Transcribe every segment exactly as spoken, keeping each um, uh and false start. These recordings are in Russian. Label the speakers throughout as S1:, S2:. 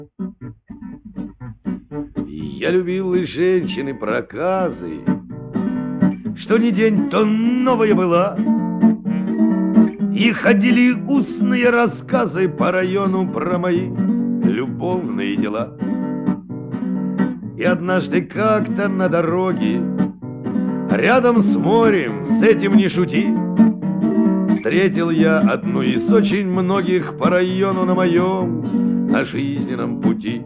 S1: Я любил и женщины проказы, что ни день, то новая была. И ходили устные рассказы по району про мои любовные дела. И однажды как-то на дороге, рядом с морем, с этим не шути, встретил я одну из очень многих по району на моем, на жизненном пути.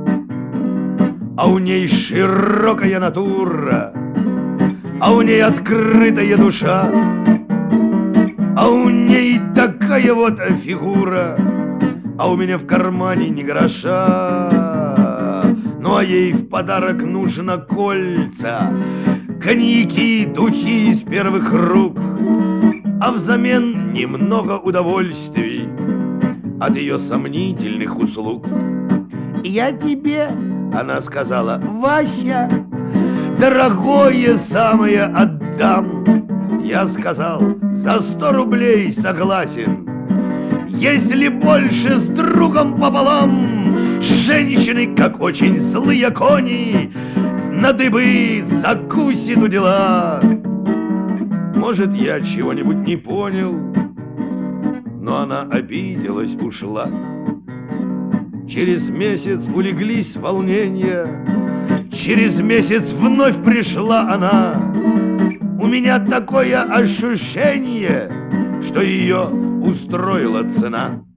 S1: А у ней широкая натура, а у ней открытая душа, а у ней такая вот фигура, а у меня в кармане ни гроша. Ну а ей в подарок нужно кольца, коньяки, духи из первых рук, а взамен немного удовольствий от ее сомнительных услуг. «Я тебе, — она сказала, — Вася, дорогое самое отдам». Я сказал: «За сто рублей согласен, если больше с другом пополам». Женщины, как очень злые кони, на дыбы закусит у дела. Может, я чего-нибудь не понял, но она обиделась, ушла. Через месяц улеглись волнения, через месяц вновь пришла она. У меня такое ощущение, что ее устроила цена.